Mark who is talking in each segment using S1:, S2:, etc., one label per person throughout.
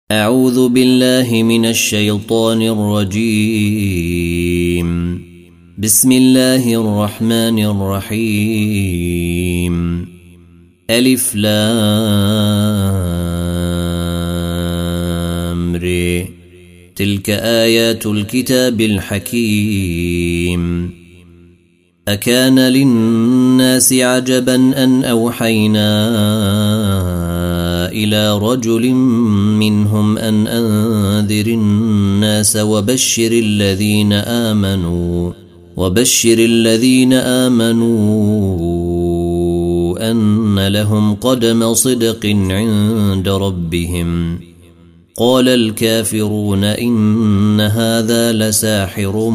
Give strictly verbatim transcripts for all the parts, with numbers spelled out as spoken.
S1: أعوذ بالله من الشيطان الرجيم. بسم الله الرحمن الرحيم. ألف لام ر. تلك آيات الكتاب الحكيم. أكان للناس عجبا أن أوحينا إلى رجل منهم أن أنذر الناس وبشر الذين آمنوا وبشر الذين آمنوا أن لهم قدم صدق عند ربهم. قال الكافرون إن هذا لساحر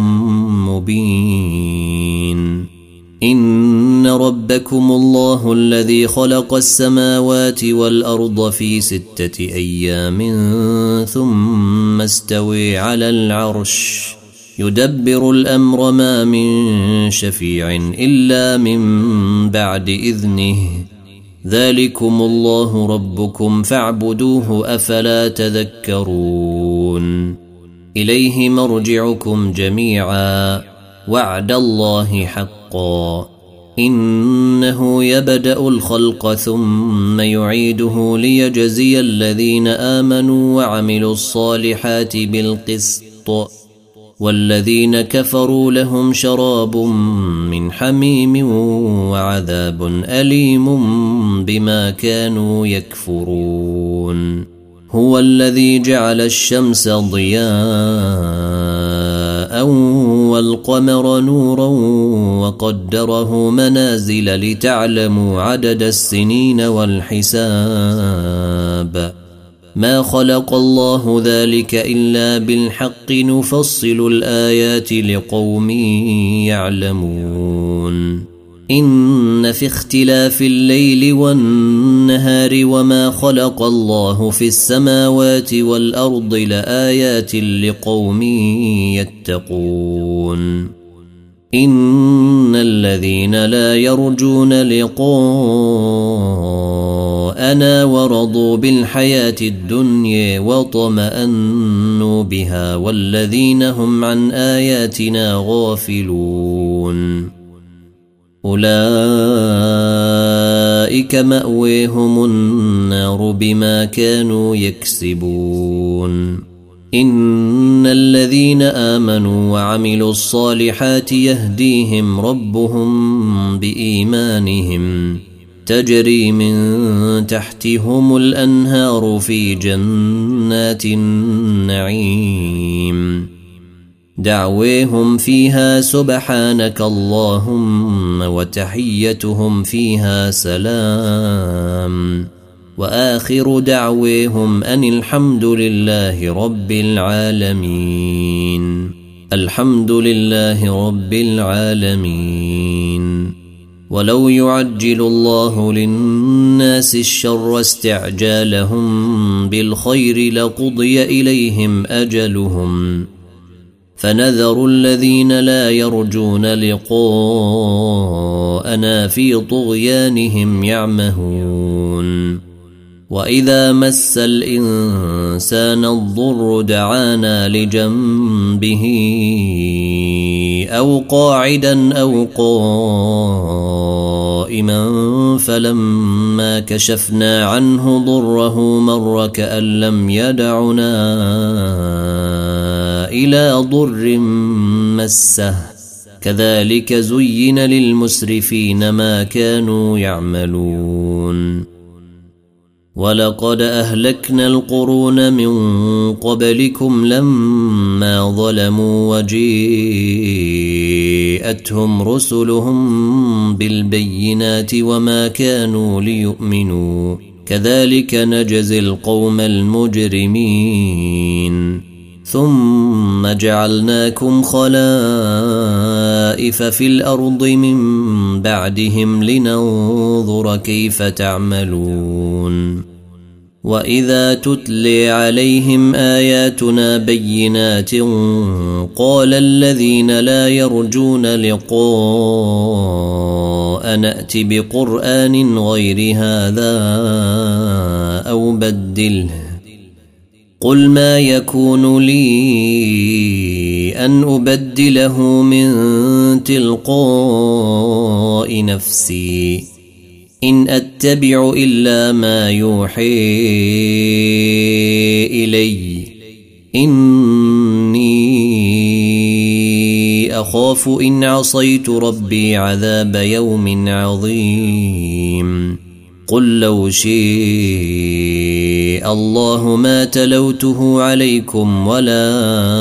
S1: مبين. إن ربكم الله الذي خلق السماوات والأرض في ستة أيام ثم استوى على العرش يدبر الأمر ما من شفيع إلا من بعد إذنه. ذلكم الله ربكم فاعبدوه أفلا تذكرون. إليه مرجعكم جميعا وعد الله حقا. إنه يبدأ الخلق ثم يعيده ليجزي الذين آمنوا وعملوا الصالحات بالقسط والذين كفروا لهم شراب من حميم وعذاب أليم بما كانوا يكفرون. هو الذي جعل الشمس ضياء والقمر نورا وقدره منازل لتعلموا عدد السنين والحساب. ما خلق الله ذلك إلا بالحق نفصل الآيات لقوم يعلمون. إن في اختلاف الليل والنهار وما خلق الله في السماوات والأرض لآيات لقوم يتقون. إن الذين لا يرجون لقاءنا ورضوا بالحياة الدنيا وطمأنوا بها والذين هم عن آياتنا غافلون أولئك مأويهم النار بما كانوا يكسبون. إن الذين آمنوا وعملوا الصالحات يهديهم ربهم بإيمانهم تجري من تحتهم الأنهار في جنات النعيم. دعويهم فيها سبحانك اللهم وتحيتهم فيها سلام وآخر دعويهم أن الحمد لله رب العالمين. الحمد لله رب العالمين. ولو يعجل الله للناس الشر استعجالهم بالخير لقضي إليهم أجلهم فنذر الذين لا يرجون لقاءنا في طغيانهم يعمهون. وإذا مس الإنسان الضر دعانا لجنبه أو قاعدا أو قائما فلما كشفنا عنه ضره مر كأن لم يدعنا إلى ضر مسه. كذلك زين للمسرفين ما كانوا يعملون. ولقد أهلكنا القرون من قبلكم لما ظلموا وجيءتهم رسلهم بالبينات وما كانوا ليؤمنوا. كذلك نجزي القوم المجرمين. ثم جعلناكم خلائف في الأرض من بعدهم لننظر كيف تعملون. وإذا تتلي عليهم آياتنا بينات قال الذين لا يرجون لقاء نأت بقرآن غير هذا أو بدله قل ما يكون لي أن أبدله من تلقاء نفسي إن أتبع إلا ما يوحي إلي إني أخاف إن عصيت ربي عذاب يوم عظيم قل لو شاء الله ما تلوته عليكم ولا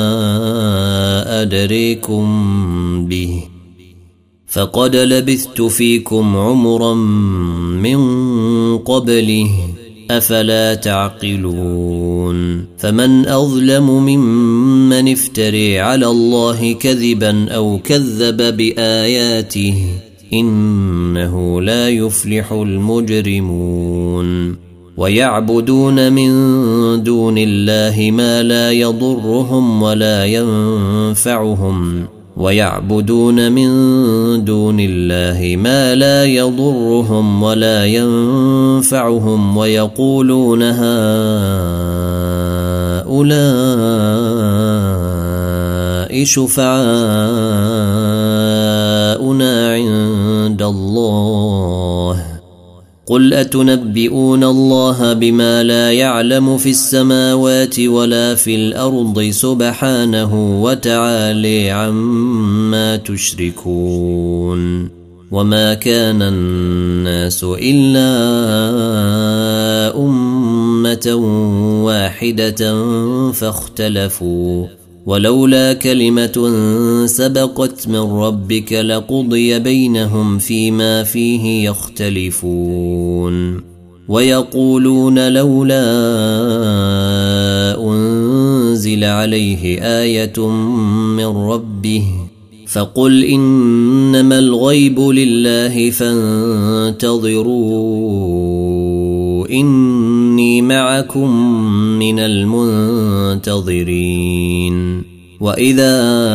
S1: أدريكم به فقد لبثت فيكم عمرا من قبله أفلا تعقلون فمن أظلم ممن افتري على الله كذبا أو كذب بآياته إنه لا يفلح المجرمون ويعبدون من دون الله ما لا يضرهم ولا ينفعهم ويعبدون من دون الله ما لا يضرهم ولا ينفعهم ويقولون هؤلاء شفعاؤنا عند الله قل أتنبئون الله بما لا يعلم في السماوات ولا في الأرض سبحانه وتعالى عما تشركون وما كان الناس إلا أمة واحدة فاختلفوا ولولا كلمة سبقت من ربك لقضي بينهم فيما فيه يختلفون ويقولون لولا أنزل عليه آية من ربه فقل إنما الغيب لله فانتظروا إني معكم من المنتظرين وإذا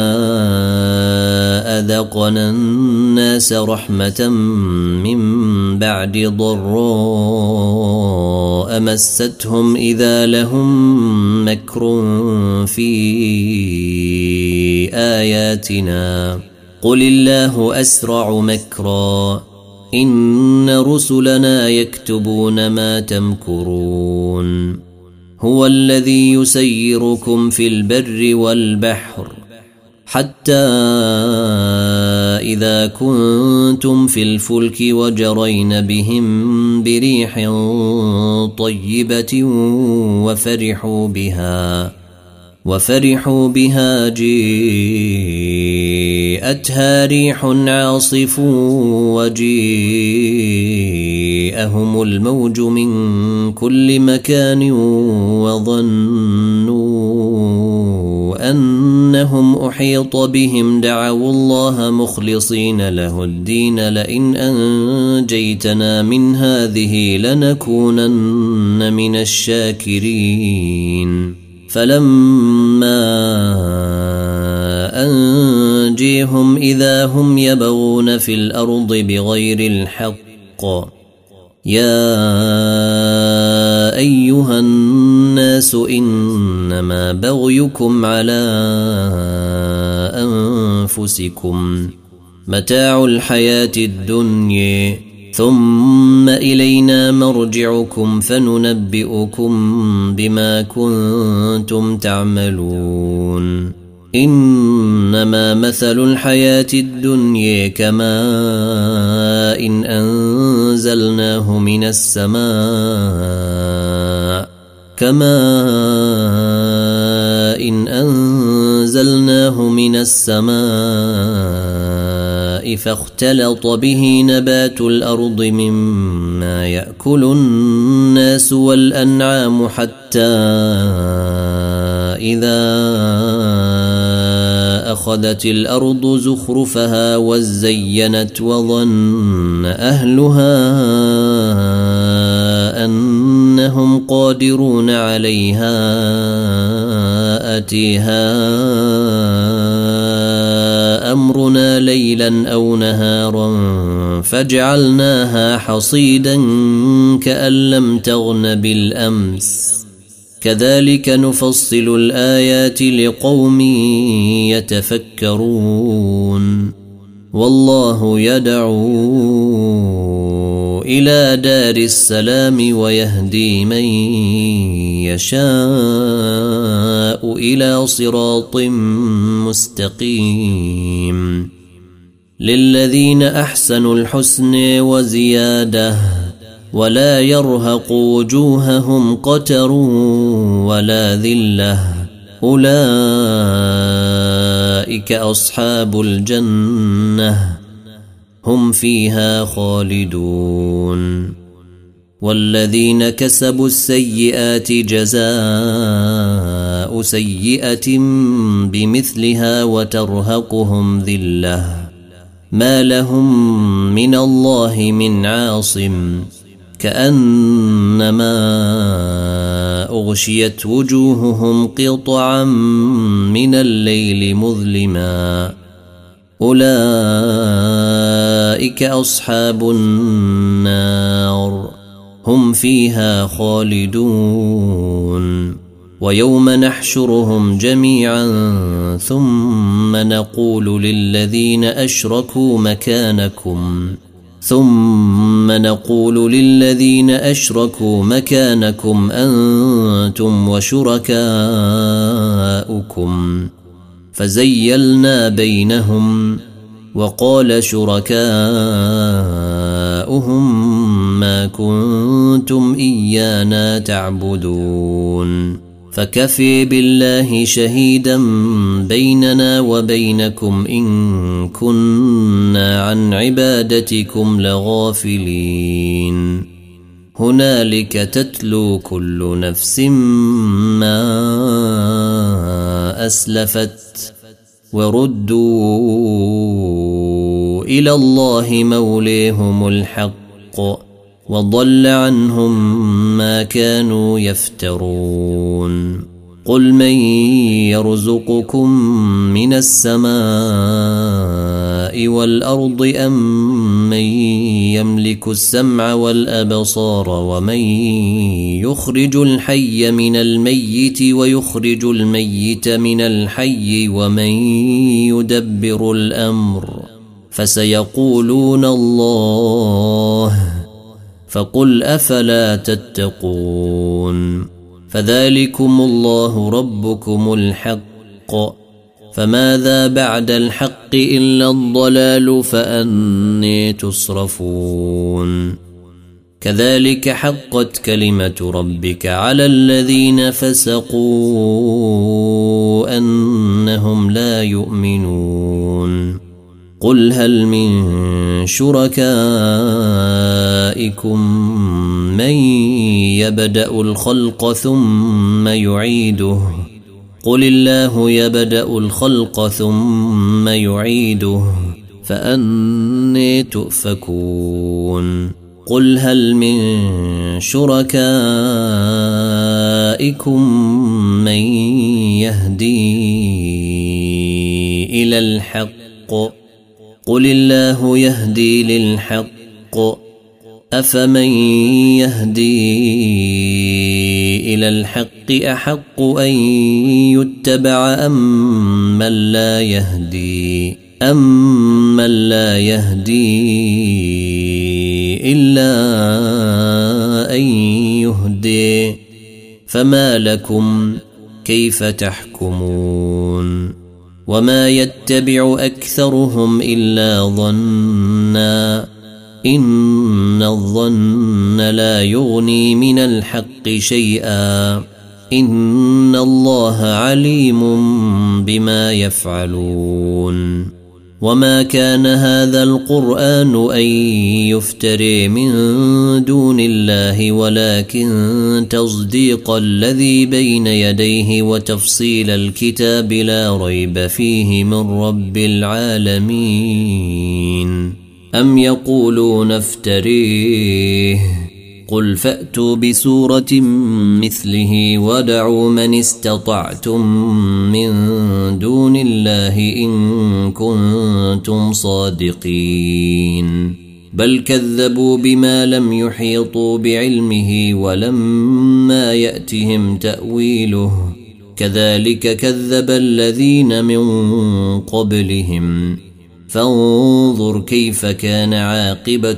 S1: أذقنا الناس رحمة من بعد ضراء مستهم إذا لهم مكر في آياتنا قل الله أسرع مكرا إن رسلنا يكتبون ما تمكرون هو الذي يسيركم في البر والبحر حتى إذا كنتم في الفلك وجرين بهم بريح طيبة وفرحوا بها وفرحوا بها جيءتها ريح عاصف وجيءهم الموج من كل مكان وظنوا أنهم أحيط بهم دعوا الله مخلصين له الدين لئن أنجيتنا من هذه لنكونن من الشاكرين فلما أنجيهم إذا هم يبغون في الأرض بغير الحق يا أيها الناس إنما بغيكم على أنفسكم متاع الحياة الدنيا ثم إلينا مرجعكم فننبئكم بما كنتم تعملون إنما مثل الحياة الدنيا كماء إن أنزلناه من السماء كماء إن أنزلناه من السماء فاختلط به نبات الأرض مما يأكل الناس والأنعام حتى إذا أخذت الأرض زخرفها وزينت وظن أهلها أنهم قادرون عليها أتيها أمرنا ليلا أو نهارا فجعلناها حصيدا كأن لم تغن بالأمس كذلك نفصل الآيات لقوم يتفكرون والله يدعو إلى دار السلام ويهدي من يشاء إلى صراط مستقيم للذين أحسنوا الحسن وزيادة ولا يرهق وجوههم قتر ولا ذلة أولئك أصحاب الجنة هم فيها خالدون والذين كسبوا السيئات جزاء سيئة بمثلها وترهقهم ذلة ما لهم من الله من عاصم كأنما أغشيت وجوههم قطعا من الليل مظلما أولئك أصحاب النار هم فيها خالدون ويوم نحشرهم جميعا ثم نقول للذين أشركوا مكانكم ثم نقول للذين أشركوا مكانكم أنتم وشركاؤكم فزيلنا بينهم وقال شركاؤهم ما كنتم إيانا تعبدون فكفي بالله شهيدا بيننا وبينكم إن كنا عن عبادتكم لغافلين هنالك تتلو كل نفس ما أسلفت وردوا إلى الله موليهم الحق وضل عنهم ما كانوا يفترون قل من يرزقكم من السماء والأرض أم من يملك السمع والأبصار ومن يخرج الحي من الميت ويخرج الميت من الحي ومن يدبر الأمر فسيقولون الله فقل أفلا تتقون فذلكم الله ربكم الحق فماذا بعد الحق إلا الضلال فأني تصرفون كذلك حقت كلمة ربك على الذين فسقوا أنهم لا يؤمنون قل هل من شركائكم من يبدأ الخلق ثم يعيده قل الله يبدأ الخلق ثم يعيده فأني تؤفكون قل هل من شركائكم من يهدي إلى الحق قل الله يهدي للحق أفمن يهدي إلى الحق أحق أن يتبع أم من لا يهدي أم من لا يهدي إلا أن يهدي فما لكم كيف تحكمون وما يتبع أكثرهم إلا ظنا إن الظن لا يغني من الحق شيئا إن الله عليم بما يفعلون وما كان هذا القرآن أن يفتري من دون الله ولكن تصديق الذي بين يديه وتفصيل الكتاب لا ريب فيه من رب العالمين أم يقولون افتريه قل فأتوا بسورة مثله ودعوا من استطعتم من دون الله إن كنتم صادقين بل كذبوا بما لم يحيطوا بعلمه ولما يأتهم تأويله كذلك كذب الذين من قبلهم فانظر كيف كان عاقبة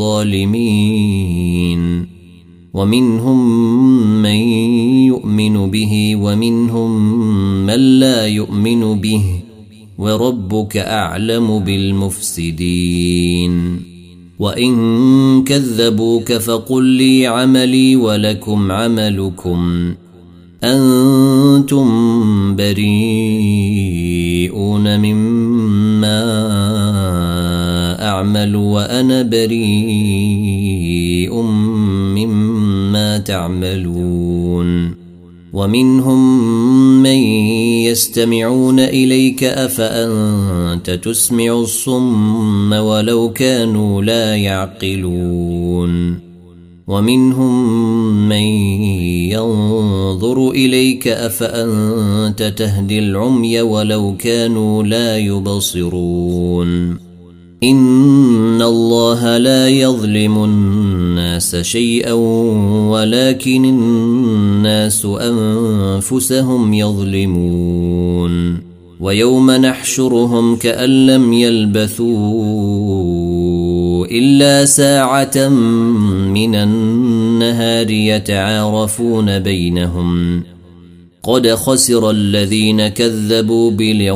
S1: الظالمين ومنهم من يؤمن به ومنهم من لا يؤمن به وربك أعلم بالمفسدين وإن كذبوك فقل لي عملي ولكم عملكم أنتم بريئون مما أعمل وأنا بريء مما تعملون ومنهم من يستمعون إليك أفأنت تسمع الصم ولو كانوا لا يعقلون ومنهم من ينظر إليك أفأنت تهدي العمي ولو كانوا لا يبصرون إن الله لا يظلم الناس شيئا ولكن الناس أنفسهم يظلمون ويوم نحشرهم كأن لم يلبثوا إلا ساعة من النهار يتعارفون بينهم قد خسر الذين كذبوا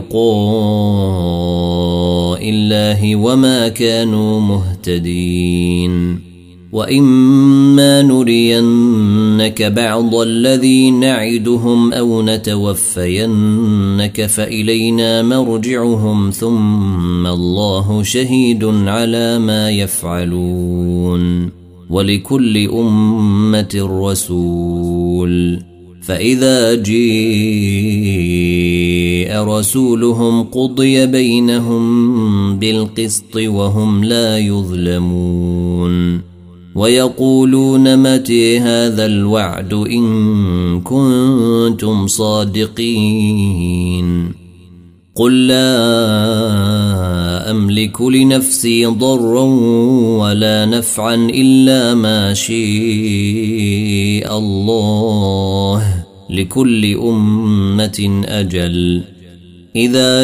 S1: بلقاء الله وما كانوا مهتدين وإما نرينك بعض الذي نعدهم أو نتوفينك فإلينا مرجعهم ثم الله شهيد على ما يفعلون ولكل أمة رسول فإذا جاء رسولهم قضي بينهم بالقسط وهم لا يظلمون ويقولون متى هذا الوعد إن كنتم صادقين قل لا أملك لنفسي ضرا ولا نفعا إلا ما شاء الله لكل أمة أجل إذا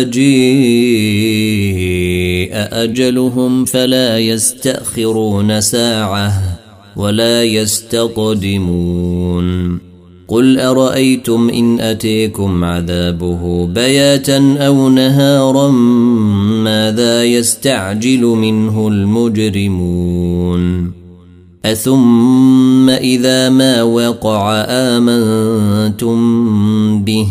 S1: جاء أجلهم فلا يستأخرون ساعة ولا يستقدمون قل أرأيتم إن أتيكم عذابه بياتا أو نهارا ماذا يستعجل منه المجرمون أثم إذا ما وقع آمنتم به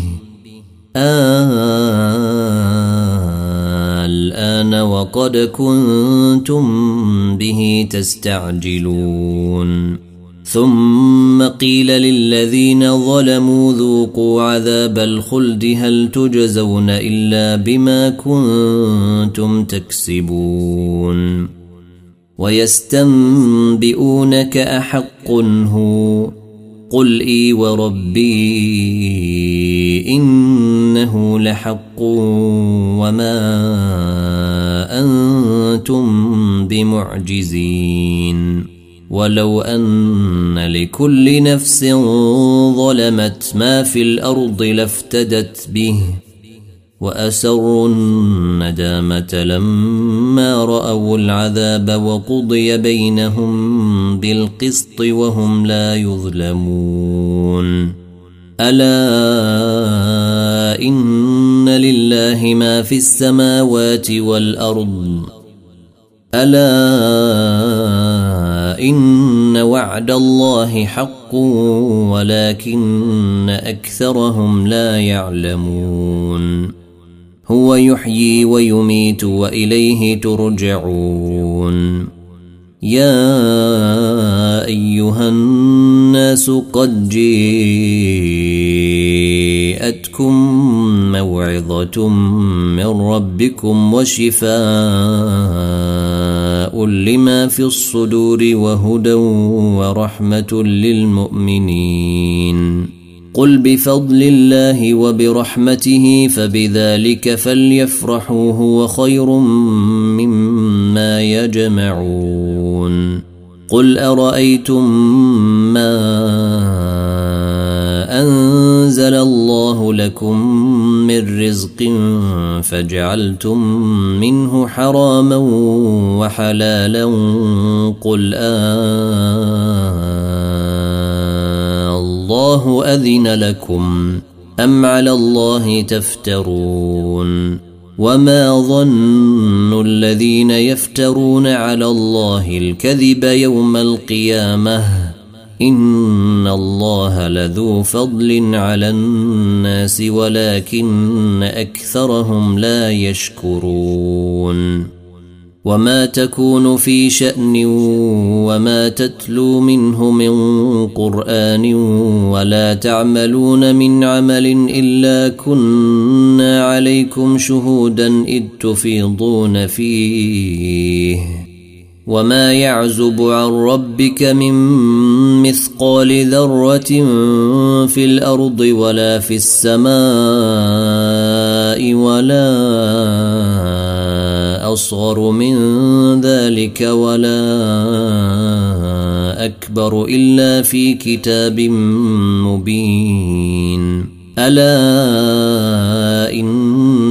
S1: الآن وقد كنتم به تستعجلون ثم قيل للذين ظلموا ذوقوا عذاب الخلد هل تجزون إلا بما كنتم تكسبون ويستنبئونك أحق هو قل إي وربي إنه لحق وما أنتم بمعجزين ولو أن لكل نفس ظلمت ما في الأرض لافتدت به وأسروا الندامة لما رأوا العذاب وقضي بينهم بالقسط وهم لا يظلمون ألا إن لله ما في السماوات والأرض ألا إن وعد الله حق ولكن أكثرهم لا يعلمون هو يحيي ويميت وإليه ترجعون يا أيها الناس قد جاءتكم موعظة من ربكم وشفاء لما في الصدور وهدى ورحمة للمؤمنين قل بفضل الله وبرحمته فبذلك فليفرحوا هو خير مما ما يجمعون قل أرأيتم ما أنزل الله لكم من رزق فجعلتم منه حراما وحلالا قل آه الله أذن لكم أم على الله تفترون وما ظن الذين يفترون على الله الكذب يوم القيامة إن الله لذو فضل على الناس ولكن أكثرهم لا يشكرون وما تكون في شأن وما تتلو منه من قرآن ولا تعملون من عمل إلا كنا عليكم شهودا إذ تفيضون فيه وما يعزب عن ربك من مثقال ذرة في الأرض ولا في السماء ولا أصغر من ذلك ولا أكبر إلا في كتاب مبين ألا إن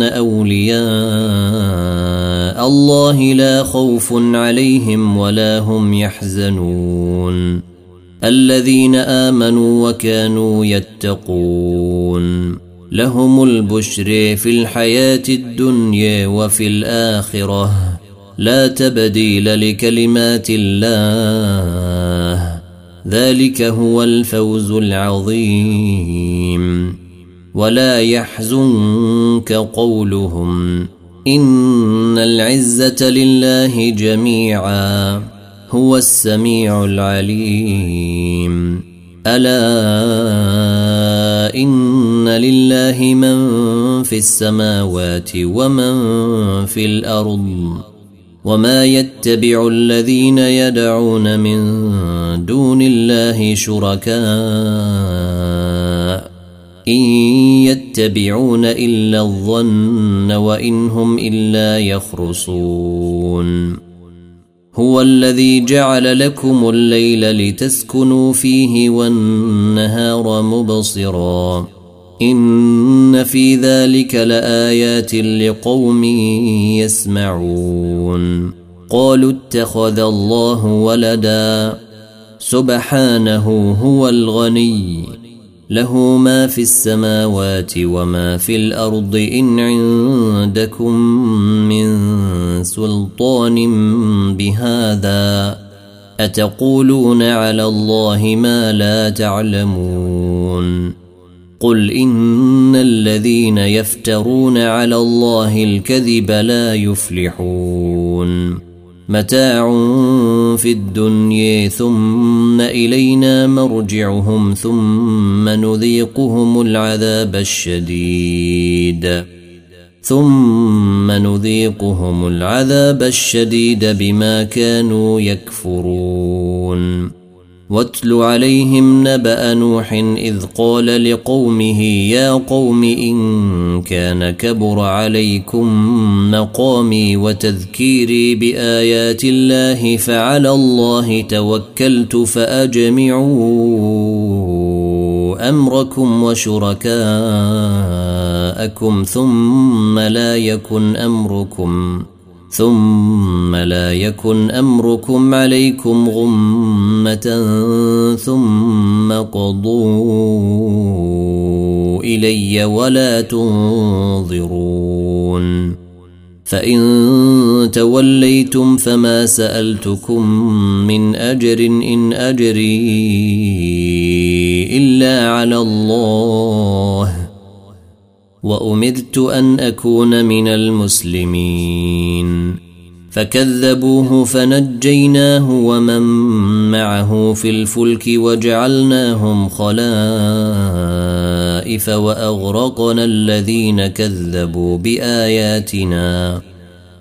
S1: أولياء الله لا خوف عليهم ولا هم يحزنون الذين آمنوا وكانوا يتقون لهم البشر في الحياة الدنيا وفي الآخرة لا تبديل لكلمات الله ذلك هو الفوز العظيم ولا يحزنك قولهم إن العزة لله جميعا هو السميع العليم ألا إن لله من في السماوات ومن في الأرض وما يتبع الذين يدعون من دون الله شركاء إن يتبعون إلا الظن وإن هم إلا يخرصون هو الذي جعل لكم الليل لتسكنوا فيه والنهار مبصرا إن في ذلك لآيات لقوم يسمعون قالوا اتخذ الله ولدا سبحانه هو الغني له ما في السماوات وما في الأرض إن عندكم من سلطان بهذا أتقولون على الله ما لا تعلمون قل إن الذين يفترون على الله الكذب لا يفلحون متاع في الدنيا ثم إلينا مرجعهم ثم نذيقهم العذاب الشديد ثم نذيقهم العذاب الشديد بما كانوا يكفرون واتل عليهم نبأ نوح إذ قال لقومه يا قوم إن كان كبر عليكم مقامي وتذكيري بآيات الله فعلى الله توكلت فأجمعوا أمركم وشركاءكم ثم لا يكن أمركم ثم لا يكن أمركم عليكم غمة ثم قضوا إلي ولا تنظرون فإن توليتم فما سألتكم من أجر إن أجري إلا على الله وأمرت أن أكون من المسلمين فكذبوه فنجيناه ومن معه في الفلك وجعلناهم خلائف وأغرقنا الذين كذبوا بآياتنا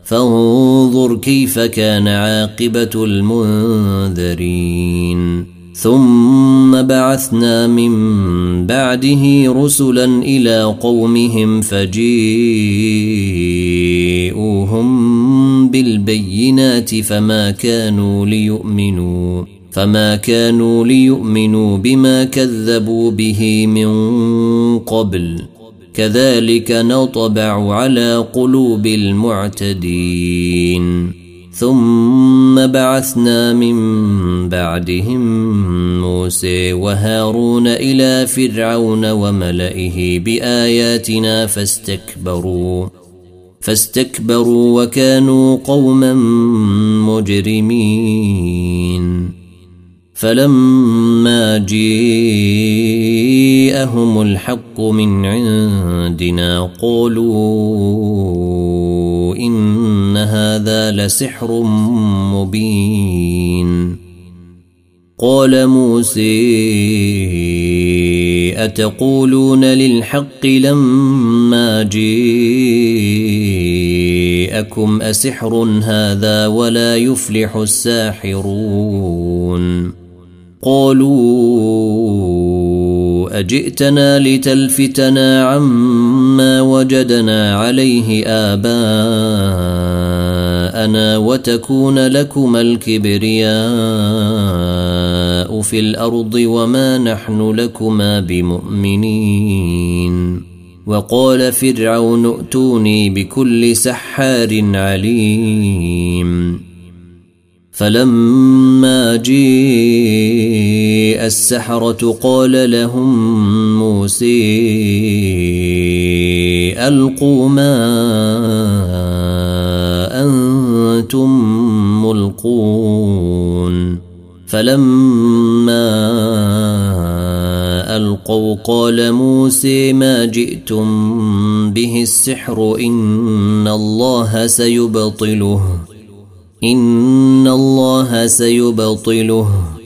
S1: فانظر كيف كان عاقبة المنذرين ثم بعثنا من بعده رسلا إلى قومهم فجيءوهم بالبينات فما كانوا ليؤمنوا فما كانوا ليؤمنوا بما كذبوا به من قبل كذلك نطبع على قلوب المعتدين. ثم بعثنا من بعدهم موسى وهارون إلى فرعون وملئه بآياتنا فاستكبروا فاستكبروا وكانوا قوما مجرمين. فلما جاءهم الحق من عندنا قالوا إن هذا لسحر مبين. قال موسى أتقولون للحق لما جاءكم أسحر هذا ولا يفلح الساحرون. قالوا أجئتنا لتلفتنا عما وجدنا عليه آباءنا وتكون لكما الكبرياء في الأرض وما نحن لكما بمؤمنين. وقال فرعون ائتوني بكل سحار عليم. فلما جاء السحرة قال لهم موسى ألقوا ما أنتم ملقون. فلما ألقوا قال موسى ما جئتم به السحر إن الله سيبطله إن الله سيبطله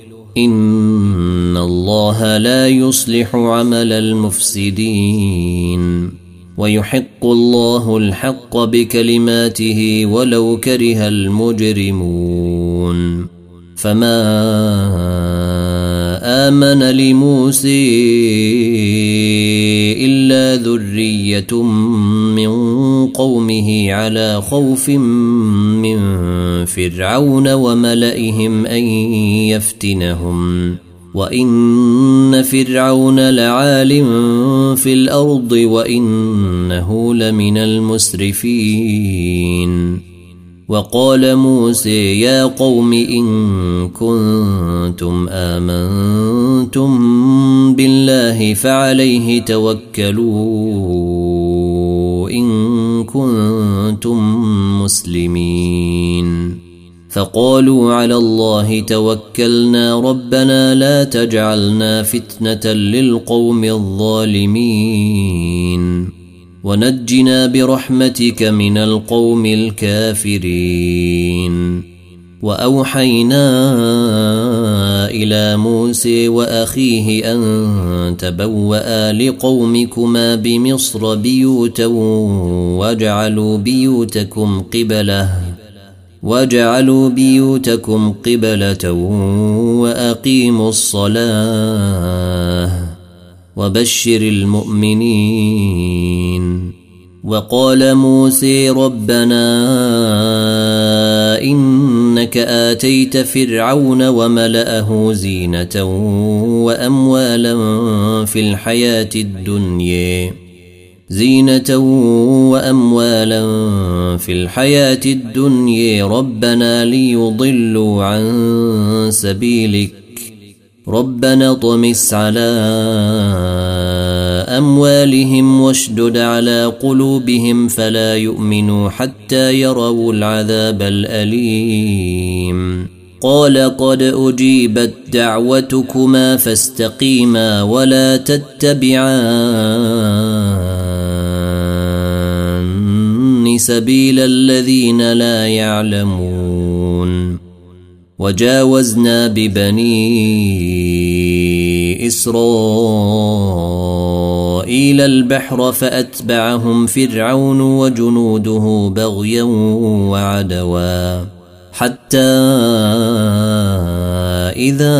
S1: إن الله لا يصلح عمل المفسدين ويحق الله الحق بكلماته ولو كره المجرمون. فما آمن لموسى إلا ذرية من قومه على خوف من فرعون وملئهم أن يفتنهم وإن فرعون لعال في الأرض وإنه لمن المسرفين. وقال موسى يا قوم إن كنتم آمنتم بالله فعليه توكلوا إن كنتم مسلمين. فقالوا على الله توكلنا ربنا لا تجعلنا فتنة للقوم الظالمين ونجنا برحمتك من القوم الكافرين. وأوحينا إلى موسى وأخيه أن تبوأ لقومكما بمصر بيوتا واجعلوا بيوتكم قبلة واجعلوا بيوتكم قبلة وأقيموا الصلاة وبشر المؤمنين. وقال موسى ربنا إنك آتيت فرعون وملأه زينة وأموالا في الحياة الدنيا زينة وأموالا في الحياة الدنيا ربنا ليضلوا عن سبيلك ربنا طمس على أموالهم واشدد على قلوبهم فلا يؤمنوا حتى يروا العذاب الأليم. قال قد أجيبت دعوتكما فاستقيما ولا تتبعان سبيل الذين لا يعلمون. وجاوزنا ببني إسرائيل البحر فأتبعهم فرعون وجنوده بغيا وعدوا حتى إذا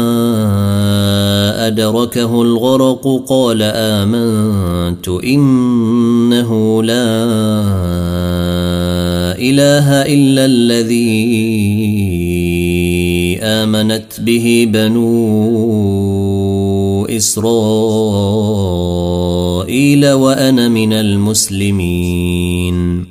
S1: أدركه الغرق قال آمنت إنه لا إله إلا الذي آمنت به بنو إسرائيل وأنا من المسلمين.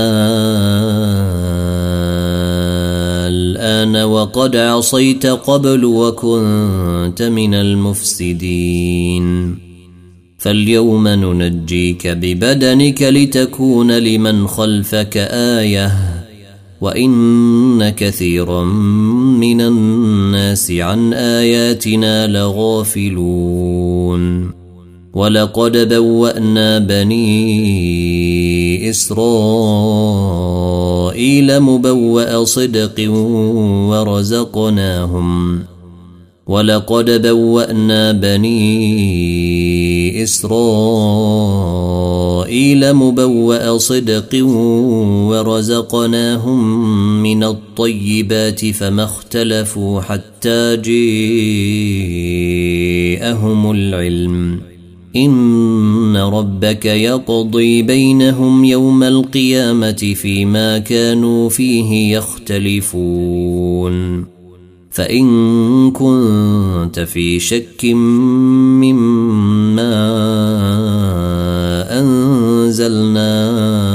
S1: الآن وقد عصيت قبل وكنت من المفسدين، فاليوم ننجيك ببدنك لتكون لمن خلفك آية وإن كثيرا من الناس عن آياتنا لغافلون. ولقد بوأنا بني إسرائيل مبوأ صدق ورزقناهم ولقد بوأنا بني إسرائيل مبوأ صدق ورزقناهم من الطيبات فما اختلفوا حتى جاءهم العلم إن ربك يقضي بينهم يوم القيامة فيما كانوا فيه يختلفون. فإن كنت في شك مما أنزلنا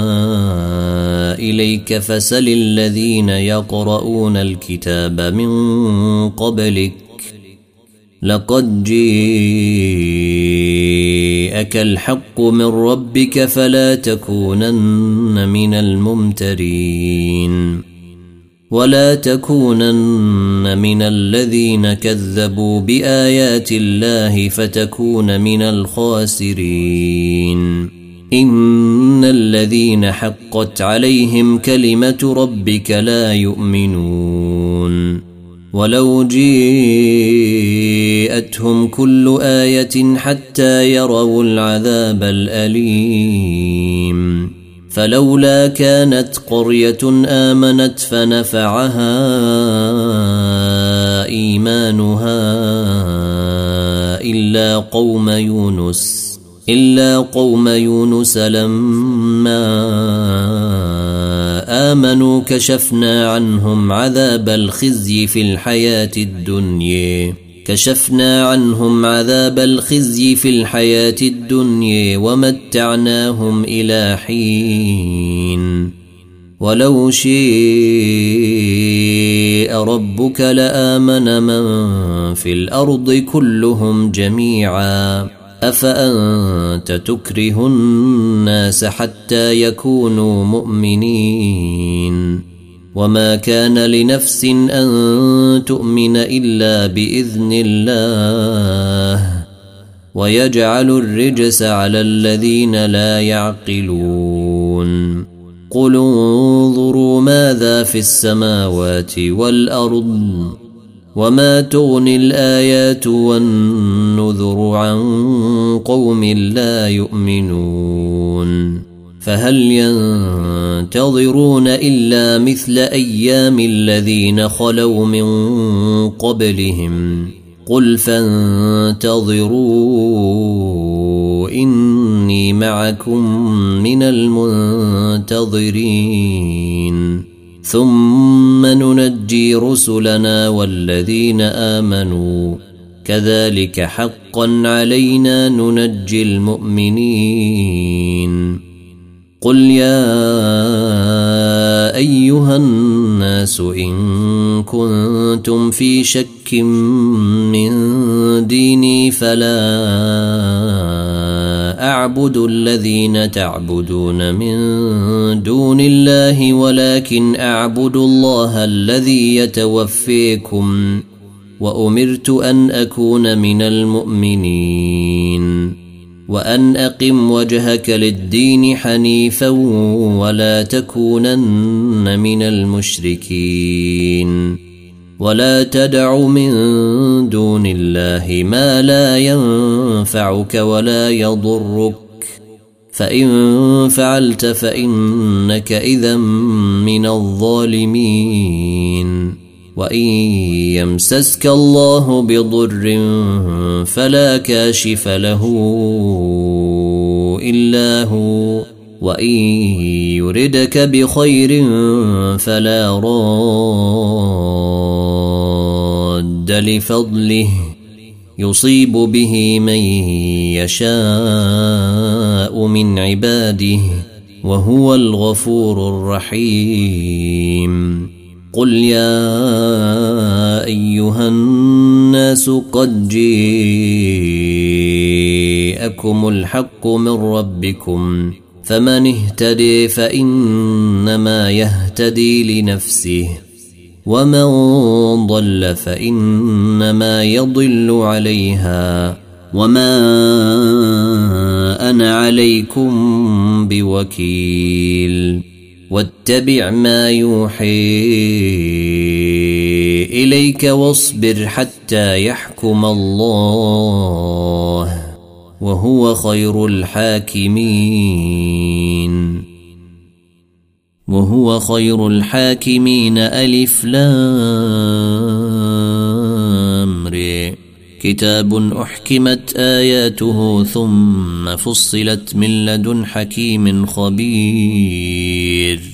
S1: إليك فسل الذين يقرؤون الكتاب من قبلك لقد جاءك الحق من ربك فلا تكونن من الممترين ولا تكونن من الذين كذبوا بآيات الله فتكون من الخاسرين. إن الذين حقت عليهم كلمة ربك لا يؤمنون ولو جاءتهم كل آية حتى يروا العذاب الأليم. فلولا كانت قرية آمنت فنفعها إيمانها إلا قوم يونس إلا قوم يونس لما آمنوا كشفنا عنهم عذاب الخزي في الحياة الدنيا كشفنا عنهم عذاب الخزي في الحياة الدنيا ومتعناهم إلى حين ولو شاء ربك لآمن من في الأرض كلهم جميعا أفأنت تكره الناس حتى يكونوا مؤمنين وما كان لنفس أن تؤمن إلا بإذن الله ويجعل الرجس على الذين لا يعقلون. قل انظروا ماذا في السماوات والأرض وما تغني الآيات والنذر عن قوم لا يؤمنون. فهل ينتظرون إلا مثل أيام الذين خلوا من قبلهم قل فانتظروا إني معكم من المنتظرين ثم ننجي رسلنا والذين آمنوا كذلك حقا علينا ننجي المؤمنين. قل يا أيها الناس إن كنتم في شك من ديني فلا أعبد الذين تعبدون من دون الله ولكن أعبد الله الذي يتوفيكم وأمرت أن أكون من المؤمنين وأن أقم وجهك للدين حنيفا ولا تكونن من المشركين ولا تدع من دون الله ما لا ينفعك ولا يضرك فإن فعلت فإنك إذا من الظالمين وإن يمسسك الله بضر فلا كاشف له إلا هو وإن يردك بخير فلا راد لفضله يصيب به من يشاء من عباده وهو الغفور الرحيم قل يا أيها الناس قد جاءكم الحق من ربكم فمن اهتدي فإنما يهتدي لنفسه ومن ضل فإنما يضل عليها وما أنا عليكم بوكيل واتبع ما يوحي إليك واصبر حتى يحكم الله وهو خير الحاكمين وهو خير الحاكمين ألف لام ر كتاب أحكمت آياته ثم فصلت من لدن حكيم خبير